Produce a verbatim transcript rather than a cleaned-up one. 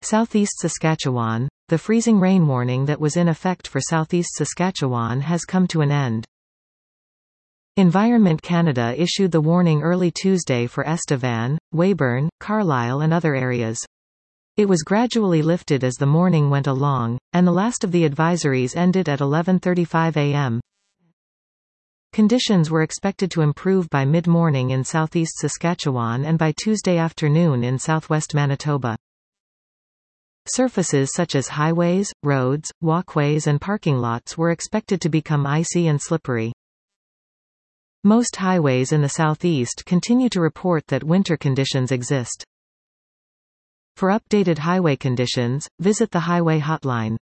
Southeast Saskatchewan. The freezing rain warning that was in effect for southeast Saskatchewan has come to an end. Environment Canada issued the warning early Tuesday for Estevan, Weyburn, Carlisle and other areas. It was gradually lifted as the morning went along, and the last of the advisories ended at eleven thirty-five a m Conditions were expected to improve by mid-morning in southeast Saskatchewan and by Tuesday afternoon in southwest Manitoba. Surfaces such as highways, roads, walkways and parking lots were expected to become icy and slippery. Most highways in the southeast continue to report that winter conditions exist. For updated highway conditions, visit the Highway Hotline.